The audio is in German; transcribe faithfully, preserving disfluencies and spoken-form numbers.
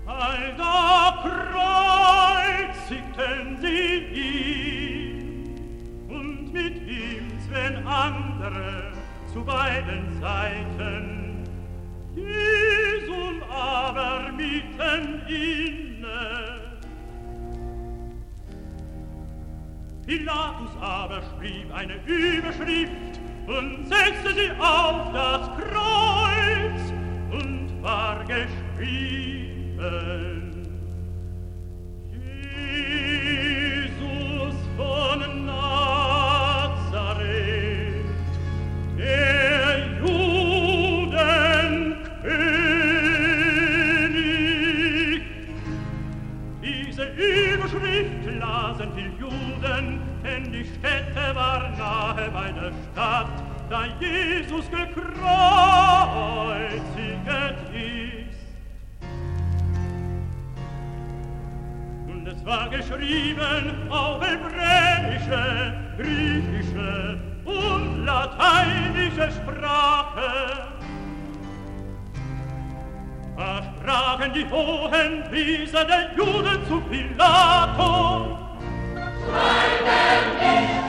Da kreuzigten sie ihn und mit ihm zwen andere zu beiden Seiten. Jesum aber mitten inne. Pilatus aber schrieb eine Überschrift und setzte sie auf das Kreuz und war geschrieben: Jesus von Nazareth, der Judenkönig. Diese Überschrift lasen die Juden, denn die Stätte war nahe bei der Stadt, da Jesus gekreuzigt ist. Und es war geschrieben auf hebräische, griechische und lateinische Sprache. Da sprachen die hohen Priester der Juden zu Pilatus: Schreiben nicht